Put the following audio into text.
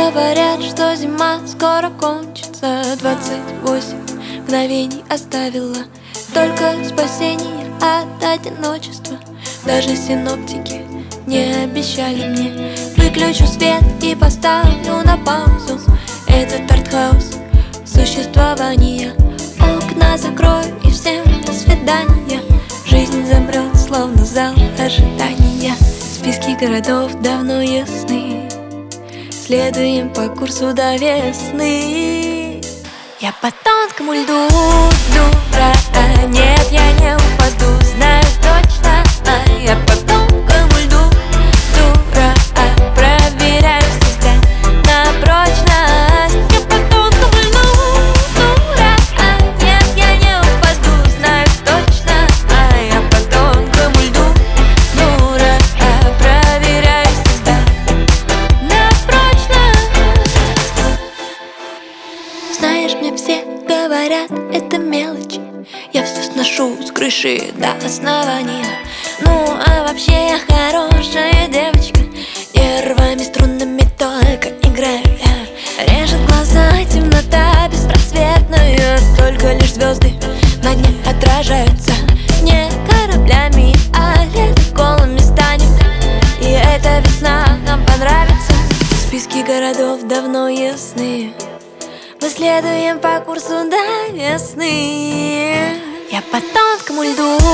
Говорят, что зима скоро кончится. 28 мгновений оставила, только спасение от одиночества. Даже синоптики не обещали мне. Выключу свет и поставлю на паузу этот артхаус существования. Окна закрою и всем до свидания. Жизнь замрет, словно зал ожидания. Списки городов давно ясны, следуем по курсу до весны. Я по тонкому льду, дура, нет, я не упаду, знаю точно. Я по тонкому льду, дура, проверяю себя на прочность. Я по тонкому льду, дура, нет, я не упаду, знаю точно. Я по тонкому льду, дура, проверяю себя на прочность. Знаешь, мне все говорят, это мелочи, я все сношу с крыши до основания. Ну, а вообще я хорошая девочка, нервами, струнами только играю я. Режет глаза темнота беспросветная, только лишь звезды на дне отражаются. Не кораблями, а ледоколами станем, и эта весна нам понравится. Списки городов давно ясны, мы следуем по курсу до весны. Я по тонкому льду,